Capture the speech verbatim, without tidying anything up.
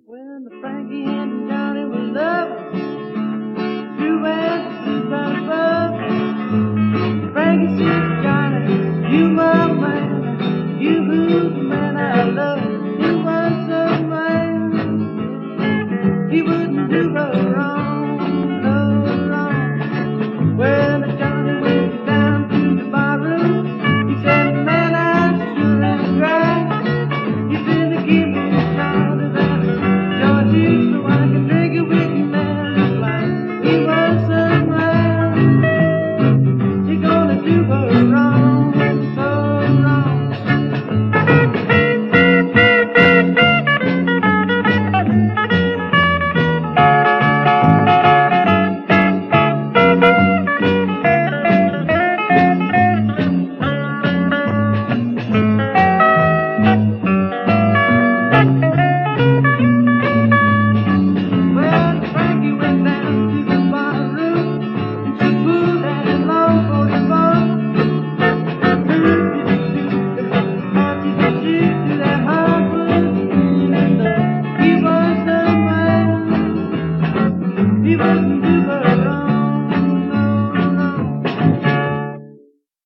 When the Frankie and Johnny were lovers, you went to kind of Frankie said, Johnny, you my man, you who's the man I love.